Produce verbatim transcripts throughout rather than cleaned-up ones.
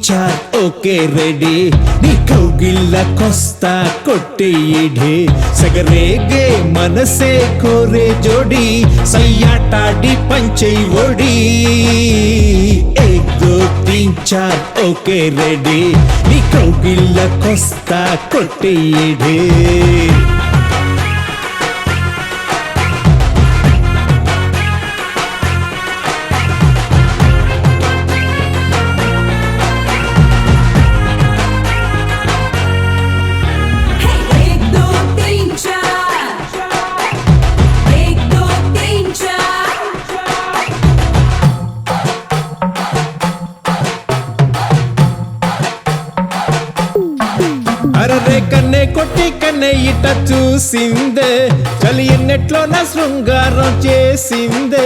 చార్ okay ready నీ కౌగిళ్ళకొస్తా కొట్టేయిడే సగరేగే మనసే కోరే జోడి సయ్యాటాడి పంచై ఒడి ఏక్ దో తీన్ చార్ ఓకే రెడీ నీ కౌగిళ్ళకొస్తా కొట్టేయిడే అరరే కన్నే కొట్టి కన్నే ఇట చూసిందే చలి ఎన్నెట్లో నా శృంగారం చేసిందే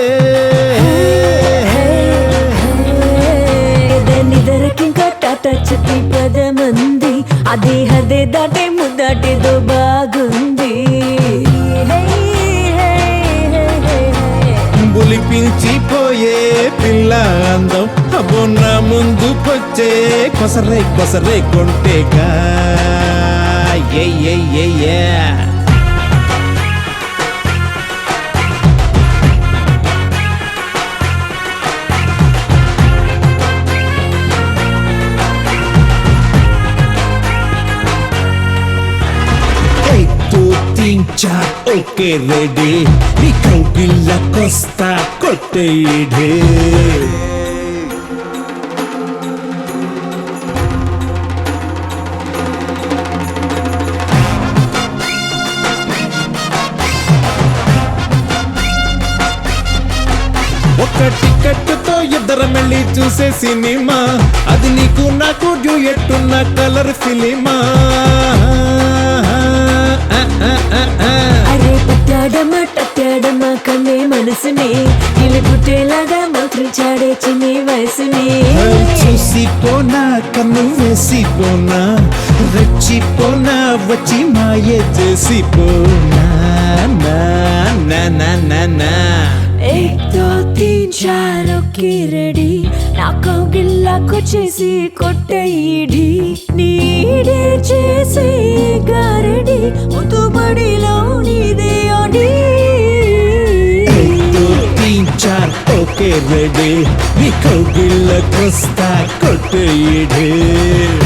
నిదరకింకా టాటా చెప్పి పదమంది అదే హదే దాటే ముద్దాటేదో బాగుంది బులిపించిపోయే పిల్ల అందం అబ్బో నా ముందుకొచ్చే కొసరే కొసరే కొంటేగా ఏ ఏ ఏ ఏ చార్ ఓకే రెడీ నీ కౌగిళ్ళకొస్తా కొట్టేయిడే ఒక టికెట్తో ఇద్దరం వెళ్ళి చూసే సినిమా అది నీకు నాకు డ్యూయెట్టున్న కలర్ ఫిలిమా అరే పట్టాడమా టట్టాడమా కన్నే మనసుని ఇల్లు పుట్టేలాగా మంత్రించాడే చిన్ని వయసుని చూసిపోనా కన్ను వేసిపోనా రెచ్చిపోనా వచ్చి మాయ చేసిపోనా నా నా నా నా నా एक दो तीन चार ఓకే రెడీ నా కౌగిళ్ళకు చేసి కొట్టేయిడి నీడే చేసి గారడి ముతుబడిలో నీదే అడి एक दो तीन चार ఓకే రెడీ నీ కౌగిళ్ళకొస్తా కొట్టేయిడే